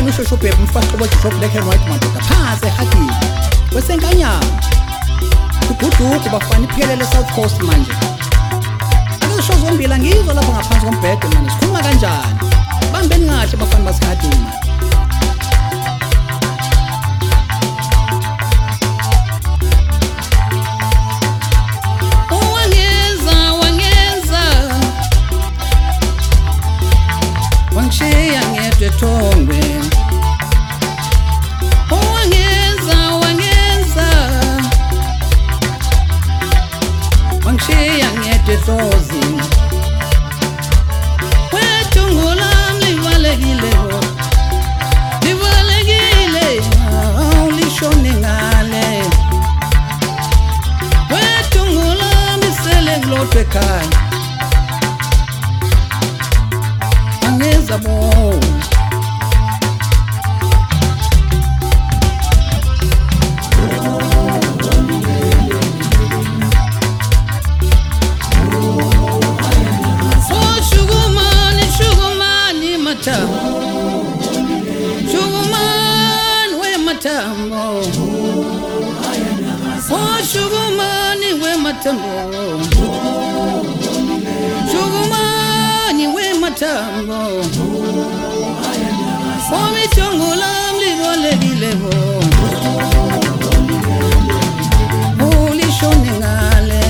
ushosho bhebhe umfaqo bodishop black and white madoda phansi ehagini wesenkanyama ugudugu bafana iphelele South Coast manje akusho zombili ngizwa lapha ngaphansi kombhede manje sikhuluma kanjani bambeni kahle bafana basihadini manje Wangishiya ngedwa ethongwe wangishiya ngedwa ehlozini wethungu lami livalekile lishone ngale wethungu lami sele ngilodwa ekhaya Zabo Shugumani matambo Shugumani we matambo Shugumani we matambo Shugumani we matambo Omi chongo lam livalekile lishone ngale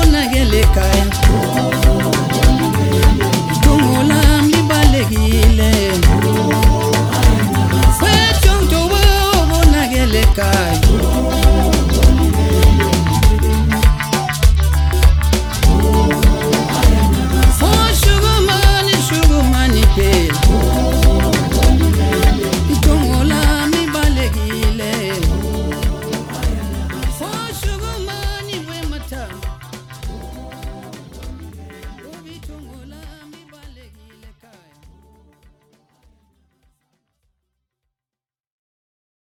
Tungo lam libalekile